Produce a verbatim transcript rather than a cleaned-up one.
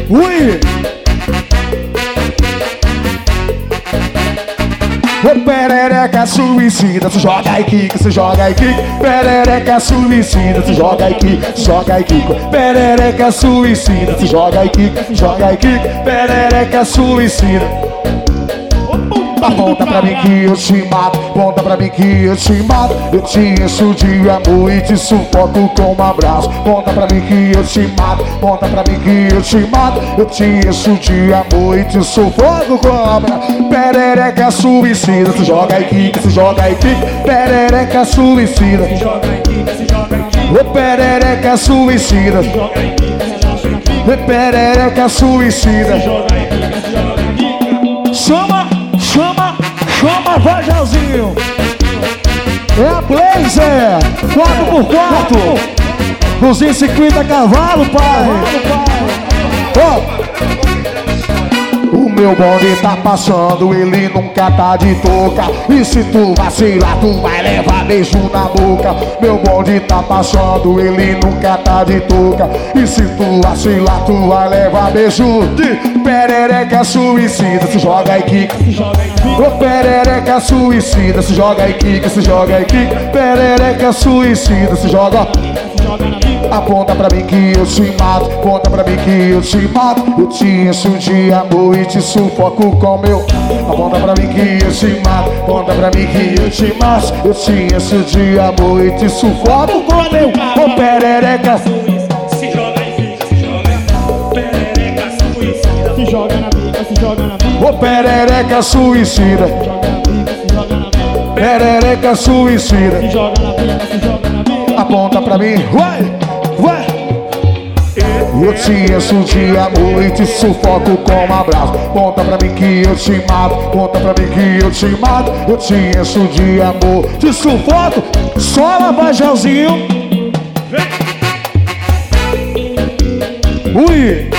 Ui! Ô perereca suicida, se joga aí quica, se joga aí quica. Perereca suicida, se joga aí quica, se joga aí quica. Perereca suicida, se joga aí quica, se joga aí quica. Perereca suicida. Aponta pra mim que eu te mato, aponta pra mim que eu te mato. Eu te encho de amor e te sufoco com um abraço. Aponta pra mim que eu te mato, aponta pra mim que eu te mato. Eu te encho de amor e te sufoco com um abraço. Perereca suicida, se joga aí quica, se joga aí quica. Perereca suicida, se joga aí quica, se joga aí quica. Ô perereca suicida, se joga aí quica, se joga aí quica. Perereca suicida, se joga aí quica, se joga aí quica. Chama! Chama, chama, Vajalzinho. É a Blazer, quatro por quatro. duzentos e cinquenta cavalos, pai. Ó. O meu bonde tá passando, ele nunca tá de touca. E se tu vacilar, tu vai levar beijo na boca. Meu bonde tá passando, ele nunca tá de touca. E se tu vacilar, tu vai levar beijo de perereca suicida. Se joga aí quica, se joga aí quica. Ô perereca suicida, se joga aí quica, se joga aí quica. Perereca suicida, se joga. Aponta pra mim que eu te mato, aponta pra mim que eu te mato. Eu te encho de amor e te sufoco com meu. Aponta pra mim que eu te mato, aponta pra mim que eu te mato. Eu te encho de amor e te sufoco com meu. Ô perereca, se joga e fica, se joga. Perereca suicida, se joga na bica, se joga na bica. ô perereca suicida, Se joga na bica, se joga na bica. perereca suicida. Se joga na bica, se joga na bica. Aponta pra mim, vai, vai. Eu te encho de amor e te sufoco com um abraço. Conta pra mim que eu te mato, conta pra mim que eu te mato. Eu te encho de amor, te sufoco. Sola, Vajalzinho. Ui.